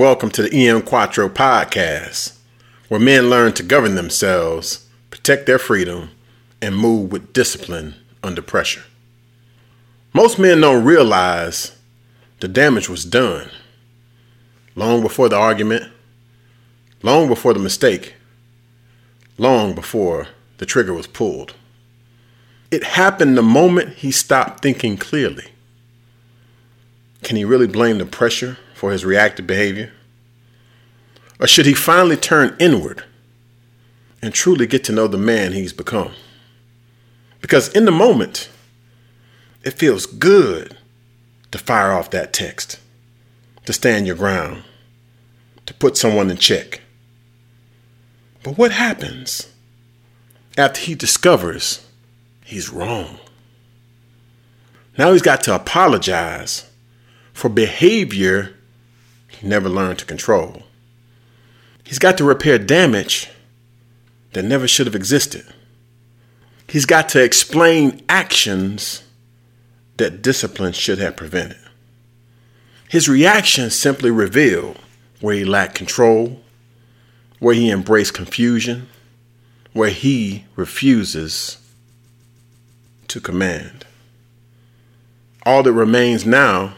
Welcome to the EM Quattro podcast, where men learn to govern themselves, protect their freedom, and move with discipline under pressure. Most men don't realize the damage was done long before the argument, long before the mistake, long before the trigger was pulled. It happened the moment he stopped thinking clearly. Can he really blame the pressure for his reactive behavior? Or should he finally turn inward and truly get to know the man he's become? Because in the moment, it feels good to fire off that text, to stand your ground, to put someone in check. But what happens after he discovers he's wrong? Now he's got to apologize for behavior he never learned to control. He's got to repair damage that never should have existed. He's got to explain actions that discipline should have prevented. His reactions simply reveal where he lacked control, where he embraced confusion, where he refuses to command. All that remains now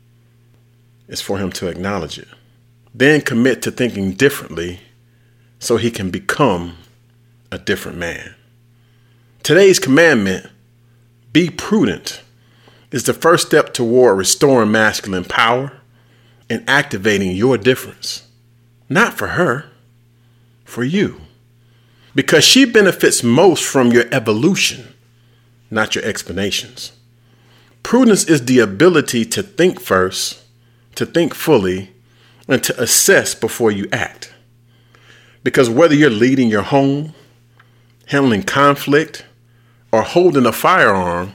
is for him to acknowledge it, then commit to thinking differently so he can become a different man. Today's commandment, be prudent, is the first step toward restoring masculine power and activating your difference. Not for her, for you. Because she benefits most from your evolution, not your explanations. Prudence is the ability to think first, to think fully, and to assess before you act. Because whether you're leading your home, handling conflict, or holding a firearm,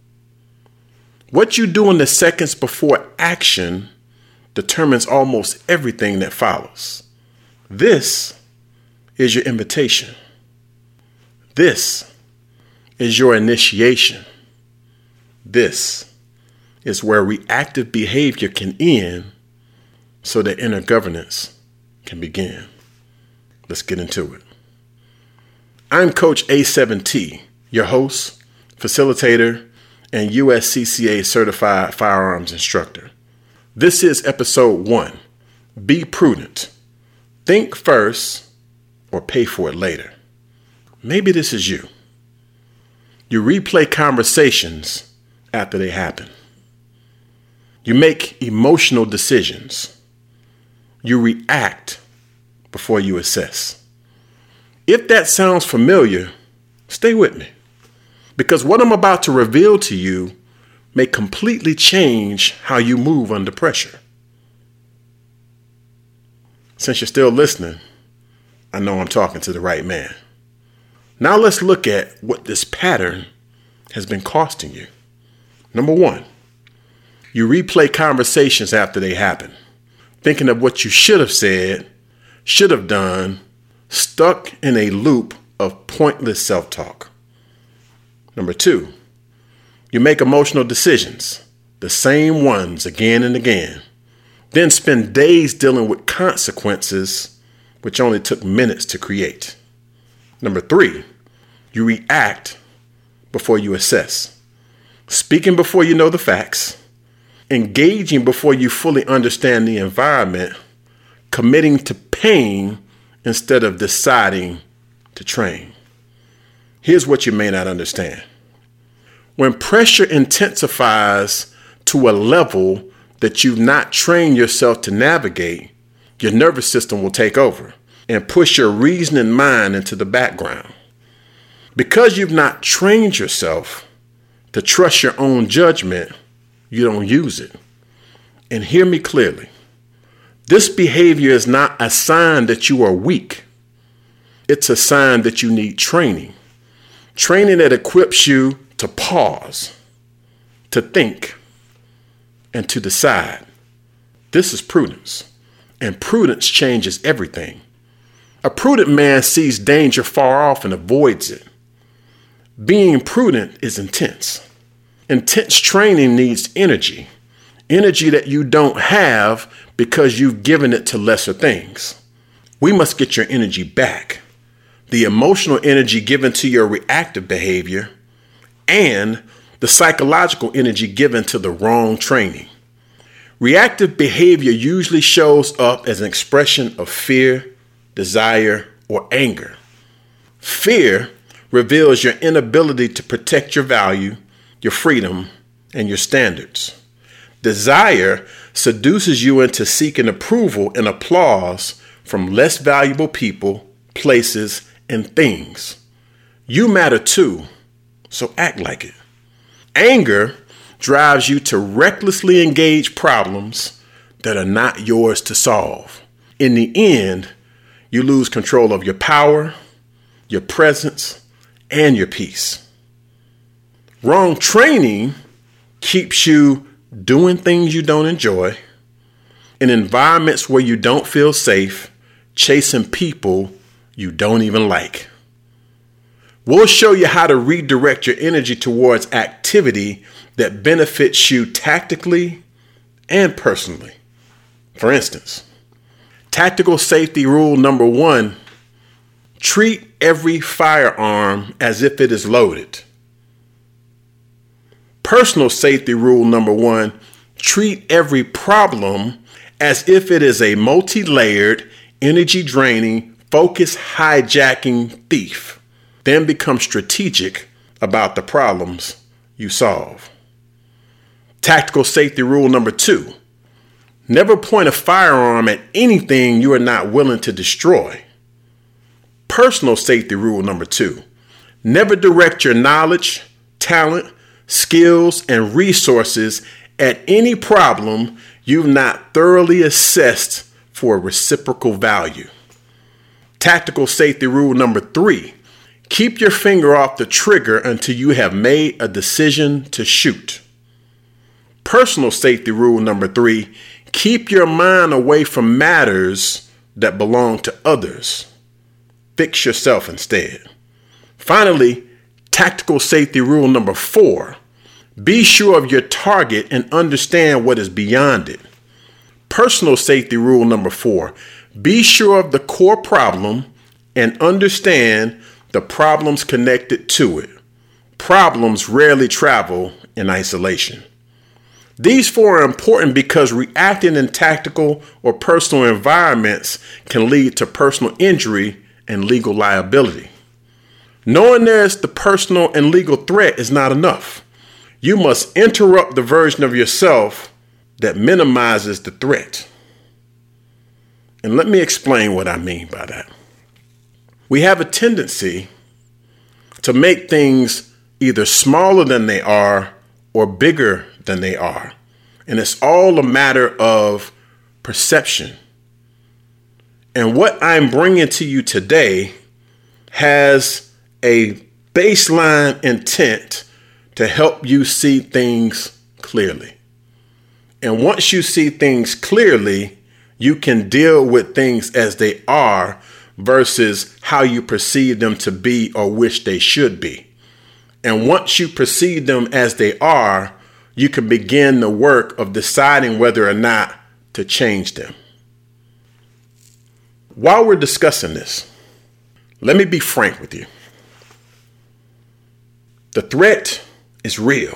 what you do in the seconds before action determines almost everything that follows. This is your invitation. This is your initiation. This is where reactive behavior can end so that inner governance can begin. Let's get into it. I'm Coach A7T, your host, facilitator, and USCCA certified firearms instructor. This is episode 1. Be prudent. Think first or pay for it later. Maybe this is you. You replay conversations after they happen. You make emotional decisions. You react before you assess. If that sounds familiar, stay with me, because what I'm about to reveal to you may completely change how you move under pressure. Since you're still listening, I know I'm talking to the right man. Now let's look at what this pattern has been costing you. Number 1, you replay conversations after they happen, thinking of what you should have said, should have done, stuck in a loop of pointless self-talk. Number 2, you make emotional decisions, the same ones again and again, then spend days dealing with consequences which only took minutes to create. Number 3, you react before you assess, speaking before you know the facts, engaging before you fully understand the environment, committing to pain instead of deciding to train. Here's what you may not understand. When pressure intensifies to a level that you've not trained yourself to navigate, your nervous system will take over and push your reasoning mind into the background. Because you've not trained yourself to trust your own judgment, you don't use it. And hear me clearly. This behavior is not a sign that you are weak. It's a sign that you need training. Training that equips you to pause, to think, and to decide. This is prudence. And prudence changes everything. A prudent man sees danger far off and avoids it. Being prudent is intense. Intense training needs energy. energy that you don't have because you've given it to lesser things. We must get your energy back, the emotional energy given to your reactive behavior and the psychological energy given to the wrong training. Reactive behavior usually shows up as an expression of fear, desire, or anger. Fear reveals your inability to protect your value, your freedom, and your standards. Desire seduces you into seeking approval and applause from less valuable people, places, and things. You matter too, so act like it. Anger drives you to recklessly engage problems that are not yours to solve. In the end, you lose control of your power, your presence, and your peace. Wrong training keeps you doing things you don't enjoy, in environments where you don't feel safe, chasing people you don't even like. We'll show you how to redirect your energy towards activity that benefits you tactically and personally. For instance, tactical safety rule number 1, treat every firearm as if it is loaded. Personal safety rule number 1, treat every problem as if it is a multi-layered, energy-draining, focus hijacking thief. Then become strategic about the problems you solve. Tactical safety rule number 2, never point a firearm at anything you are not willing to destroy. Personal safety rule number 2, never direct your knowledge, talent, skills, and resources at any problem you've not thoroughly assessed for reciprocal value. Tactical safety rule number 3, keep your finger off the trigger until you have made a decision to shoot. Personal safety rule number 3, keep your mind away from matters that belong to others. Fix yourself instead. Finally, tactical safety rule number 4, be sure of your target and understand what is beyond it. Personal safety rule number 4, be sure of the core problem and understand the problems connected to it. Problems rarely travel in isolation. These 4 are important because reacting in tactical or personal environments can lead to personal injury and legal liability. Knowing there's the personal and legal threat is not enough. You must interrupt the version of yourself that minimizes the threat. And let me explain what I mean by that. We have a tendency to make things either smaller than they are or bigger than they are. And it's all a matter of perception. And what I'm bringing to you today has a baseline intent to help you see things clearly. And once you see things clearly, you can deal with things as they are versus how you perceive them to be or wish they should be. And once you perceive them as they are, you can begin the work of deciding whether or not to change them. While we're discussing this, let me be frank with you. The threat is real.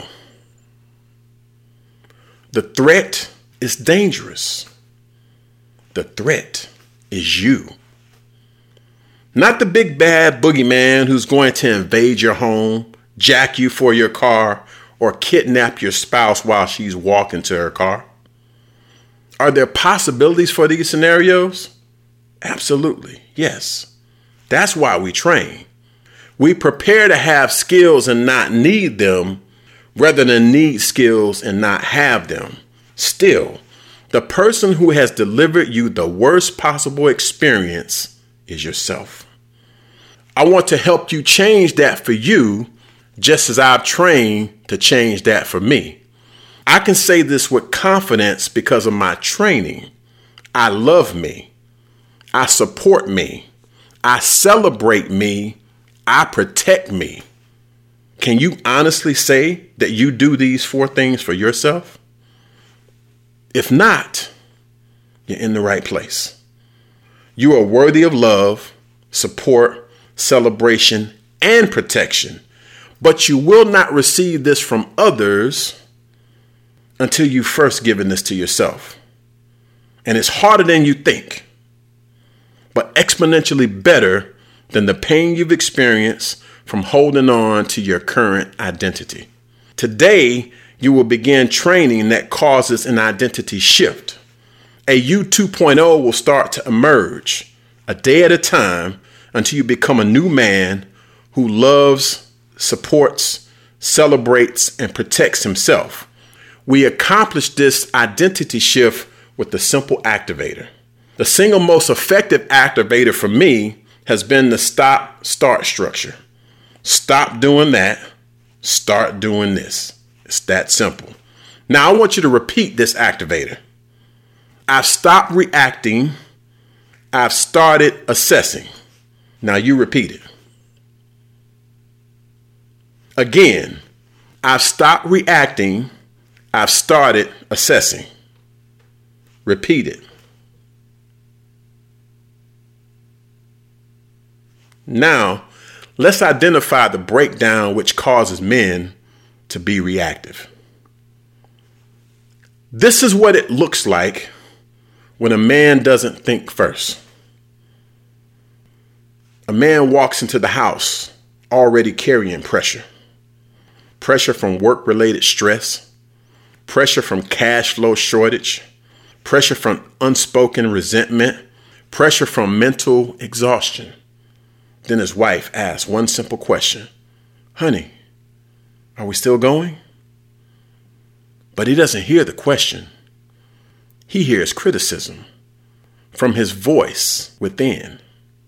The threat is dangerous. The threat is you. Not the big bad boogeyman who's going to invade your home, jack you for your car, or kidnap your spouse while she's walking to her car. Are there possibilities for these scenarios? Absolutely, yes. That's why we train. We prepare to have skills and not need them, rather than need skills and not have them. Still, the person who has delivered you the worst possible experience is yourself. I want to help you change that for you, just as I've trained to change that for me. I can say this with confidence because of my training. I love me. I support me. I celebrate me. I protect me. Can you honestly say that you do these 4 things for yourself? If not, you're in the right place. You are worthy of love, support, celebration, and protection. But you will not receive this from others until you've first given this to yourself. And it's harder than you think, but exponentially better than the pain you've experienced from holding on to your current identity. Today, you will begin training that causes an identity shift. A you 2.0 will start to emerge a day at a time until you become a new man who loves, supports, celebrates, and protects himself. We accomplish this identity shift with the simple activator. The single most effective activator for me has been the stop-start structure. Stop doing that. Start doing this. It's that simple. Now I want you to repeat this activator. I've stopped reacting. I've started assessing. Now you repeat it. Again, I've stopped reacting. I've started assessing. Repeat it. Now, let's identify the breakdown which causes men to be reactive. This is what it looks like when a man doesn't think first. A man walks into the house already carrying pressure. Pressure from work-related stress, pressure from cash flow shortage, pressure from unspoken resentment, pressure from mental exhaustion. Then his wife asks one simple question. Honey, are we still going? But he doesn't hear the question. He hears criticism from his voice within.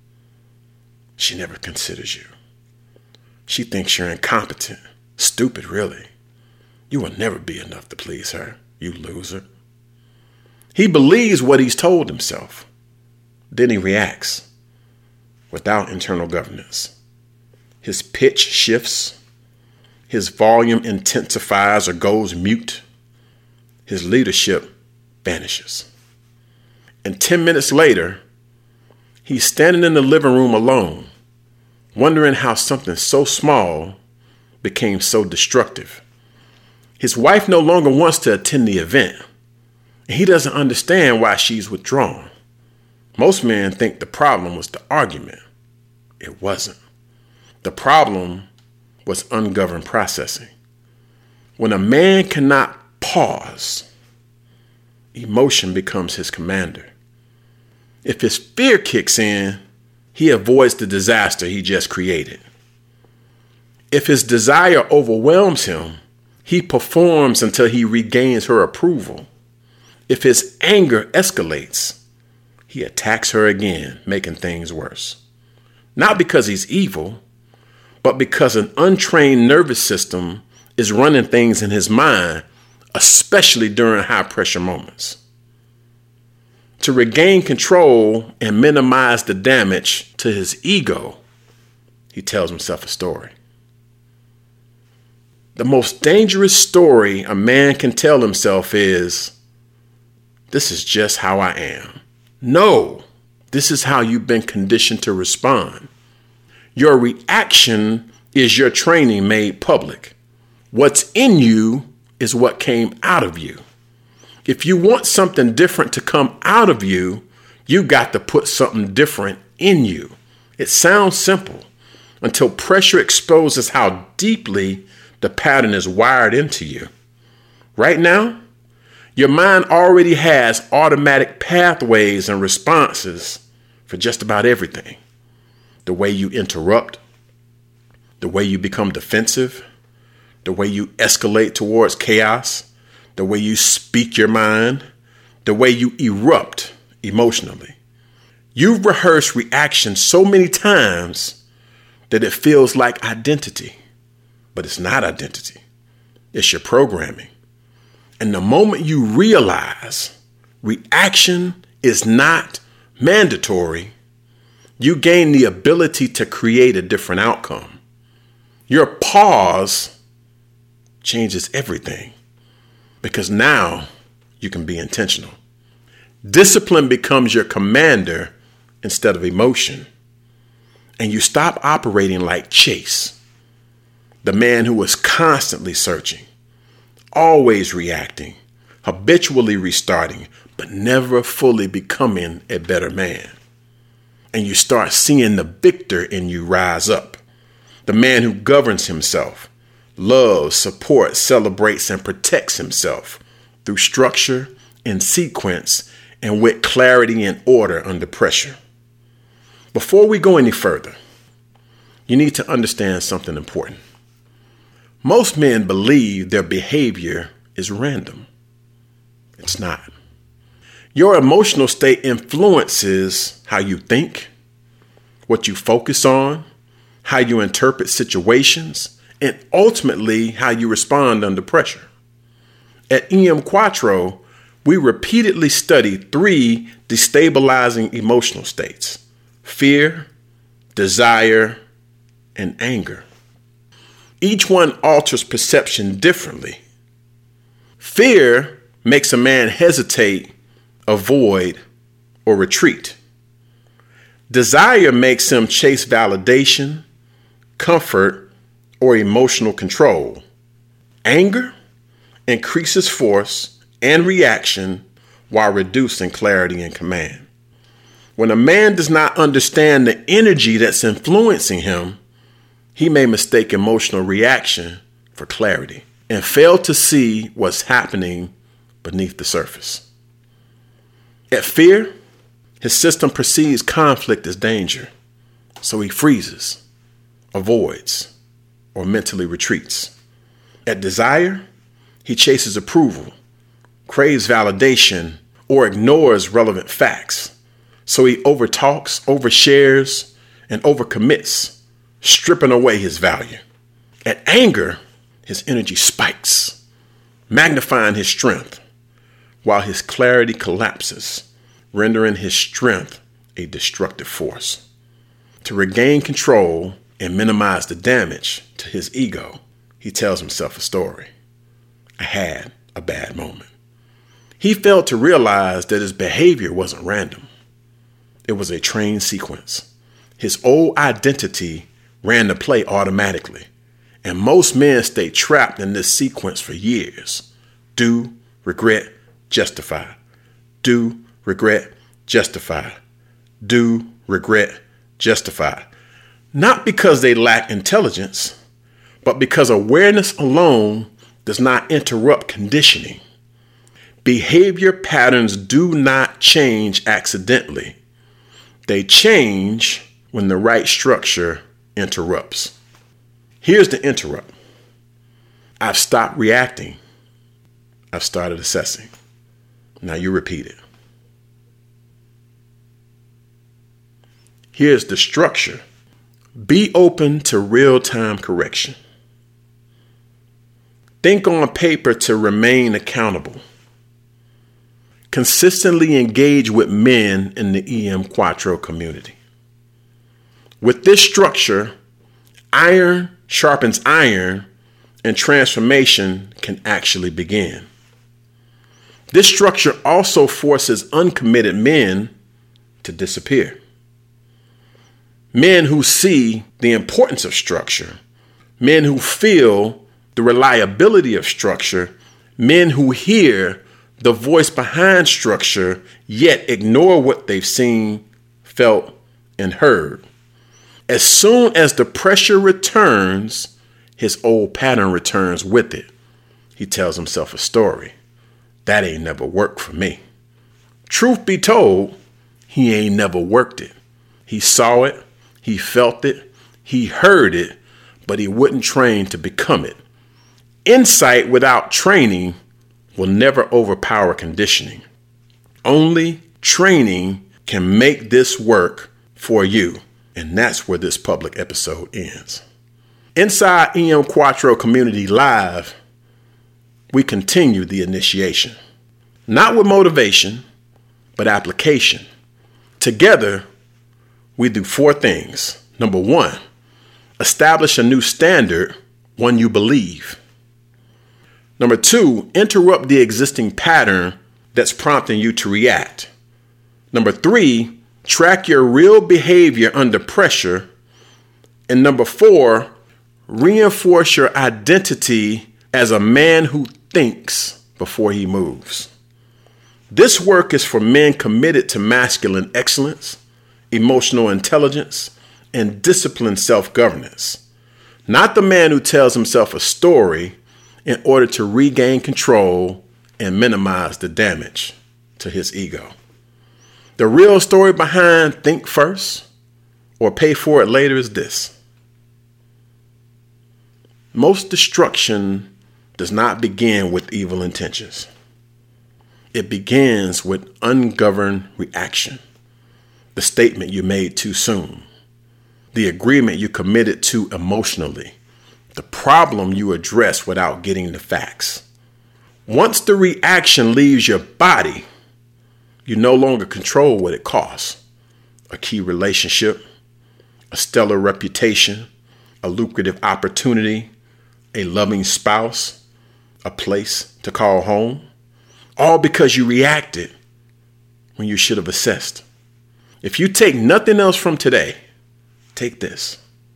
She never considers you. She thinks you're incompetent, stupid, really. You will never be enough to please her, you loser. He believes what he's told himself. Then he reacts without internal governance. His pitch shifts. His volume intensifies or goes mute. His leadership vanishes. And 10 minutes later, he's standing in the living room alone, wondering how something so small became so destructive. His wife no longer wants to attend the event, and he doesn't understand why she's withdrawn. Most men think the problem was the argument. It wasn't. The problem was ungoverned processing. When a man cannot pause, emotion becomes his commander. If his fear kicks in, he avoids the disaster he just created. If his desire overwhelms him, he performs until he regains her approval. If his anger escalates, he attacks her again, making things worse. Not because he's evil, but because an untrained nervous system is running things in his mind, especially during high pressure moments. To regain control and minimize the damage to his ego, he tells himself a story. The most dangerous story a man can tell himself is, this is just how I am. No, this is how you've been conditioned to respond. Your reaction is your training made public. What's in you is what came out of you. If you want something different to come out of you, you got to put something different in you. It sounds simple until pressure exposes how deeply the pattern is wired into you. Right now, your mind already has automatic pathways and responses for just about everything. The way you interrupt, the way you become defensive, the way you escalate towards chaos, the way you speak your mind, the way you erupt emotionally. You've rehearsed reaction so many times that it feels like identity, but it's not identity. It's your programming. And the moment you realize reaction is not mandatory, you gain the ability to create a different outcome. Your pause changes everything because now you can be intentional. Discipline becomes your commander instead of emotion. And you stop operating like Chase, the man who was constantly searching, always reacting, habitually restarting, but never fully becoming a better man. And you start seeing the victor in you rise up, the man who governs himself, loves, supports, celebrates, and protects himself through structure and sequence and with clarity and order under pressure. Before we go any further, you need to understand something important. Most men believe their behavior is random. It's not. Your emotional state influences how you think, what you focus on, how you interpret situations, and ultimately how you respond under pressure. At EM Quattro, we repeatedly study 3 destabilizing emotional states: fear, desire, and anger. Each one alters perception differently. Fear makes a man hesitate, avoid, or retreat. Desire makes him chase validation, comfort, or emotional control. Anger increases force and reaction while reducing clarity and command. When a man does not understand the energy that's influencing him, he may mistake emotional reaction for clarity and fail to see what's happening beneath the surface. At fear, his system perceives conflict as danger, so he freezes, avoids, or mentally retreats. At desire, he chases approval, craves validation, or ignores relevant facts. So he overtalks, overshares, and overcommits, stripping away his value. At anger, his energy spikes, magnifying his strength, while his clarity collapses, rendering his strength a destructive force. To regain control and minimize the damage to his ego, he tells himself a story. I had a bad moment. He failed to realize that his behavior wasn't random. It was a trained sequence. His old identity ran the play automatically, and most men stay trapped in this sequence for years. Do, regret, justify. Do, regret, justify. Do, regret, justify. Not because they lack intelligence, but because awareness alone does not interrupt conditioning. Behavior patterns do not change accidentally. They change when the right structure interrupts. Here's the interrupt. I've stopped reacting. I've started assessing. Now you repeat it. Here's the structure. Be open to real-time correction. Think on paper to remain accountable. Consistently engage with men in the EM Quattro community. With this structure, iron sharpens iron and transformation can actually begin. This structure also forces uncommitted men to disappear. Men who see the importance of structure, men who feel the reliability of structure, men who hear the voice behind structure, yet ignore what they've seen, felt, and heard. As soon as the pressure returns, his old pattern returns with it. He tells himself a story. That ain't never worked for me. Truth be told, he ain't never worked it. He saw it, he felt it, he heard it, but he wouldn't train to become it. Insight without training will never overpower conditioning. Only training can make this work for you. And that's where this public episode ends. Inside EM Quattro Community Live, we continue the initiation. Not with motivation, but application. Together, we do 4 things. Number 1, establish a new standard, one you believe. Number 2, interrupt the existing pattern that's prompting you to react. Number 3, track your real behavior under pressure. And number 4, reinforce your identity as a man who thinks before he moves. This work is for men committed to masculine excellence, emotional intelligence, and disciplined self-governance. Not the man who tells himself a story in order to regain control and minimize the damage to his ego. The real story behind think first or pay for it later is this. Most destruction does not begin with evil intentions. It begins with ungoverned reaction. The statement you made too soon. The agreement you committed to emotionally. The problem you addressed without getting the facts. Once the reaction leaves your body, you no longer control what it costs. A key relationship, a stellar reputation, a lucrative opportunity, a loving spouse, a place to call home. All because you reacted when you should have assessed. If you take nothing else from today, take this.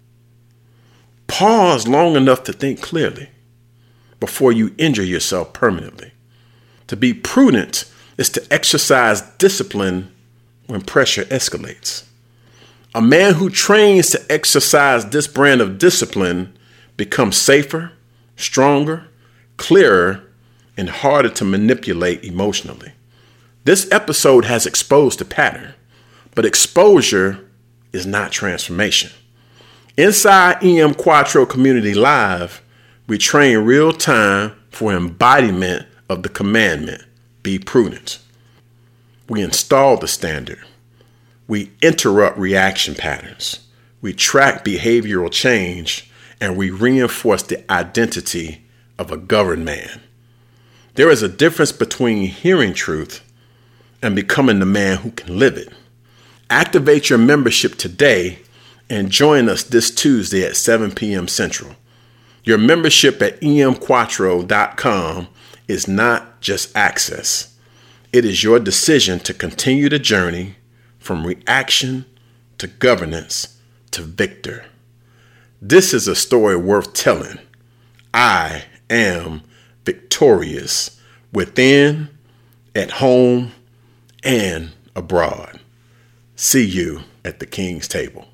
Pause long enough to think clearly before you injure yourself permanently. To be prudent is to exercise discipline when pressure escalates. A man who trains to exercise this brand of discipline becomes safer, stronger, clearer, and harder to manipulate emotionally. This episode has exposed the pattern, but exposure is not transformation. Inside EM Quattro Community Live, we train real time for embodiment of the commandment, be prudent. We install the standard. We interrupt reaction patterns. We track behavioral change, and we reinforce the identity of a governed man. There is a difference between hearing truth and becoming the man who can live it. Activate your membership today and join us this Tuesday at 7 p.m. Central. Your membership at emquattro.com is not just access. It is your decision to continue the journey from reaction to governance to victor. This is a story worth telling. I am victorious within, at home, and abroad. See you at the King's table.